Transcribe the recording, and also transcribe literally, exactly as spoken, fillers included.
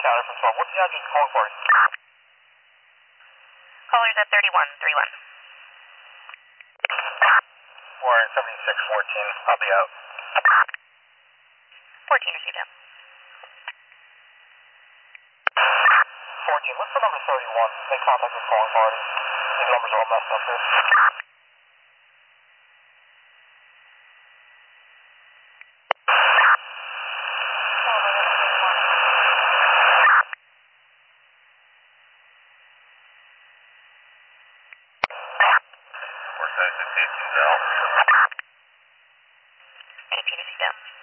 counter from twelve. What's the address you're calling for? Caller's at thirty-one thirty-one. We're at seventy-six fourteen. I'll be out. fourteen received out. fourteen, what's the number thirty-one? Make contact with calling party. These numbers are all messed up here. eighteen received out.